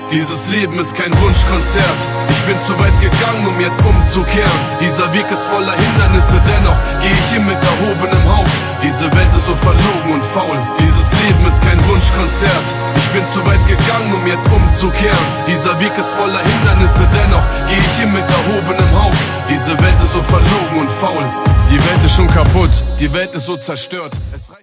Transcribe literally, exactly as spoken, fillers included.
Dieses Leben ist kein Wunschkonzert. Ich bin zu weit gegangen, um jetzt umzukehren. Dieser Weg ist voller Hindernisse, dennoch gehe ich hin mit erhobenem Haupt. Diese Welt ist so verlogen und faul. Dieses Leben ist kein Wunschkonzert. Ich bin zu weit gegangen, um jetzt umzukehren. Dieser Weg ist voller Hindernisse, dennoch gehe ich hin mit erhobenem Haupt. Diese Welt ist so verlogen und faul. Die Welt ist schon kaputt, die Welt ist so zerstört. Es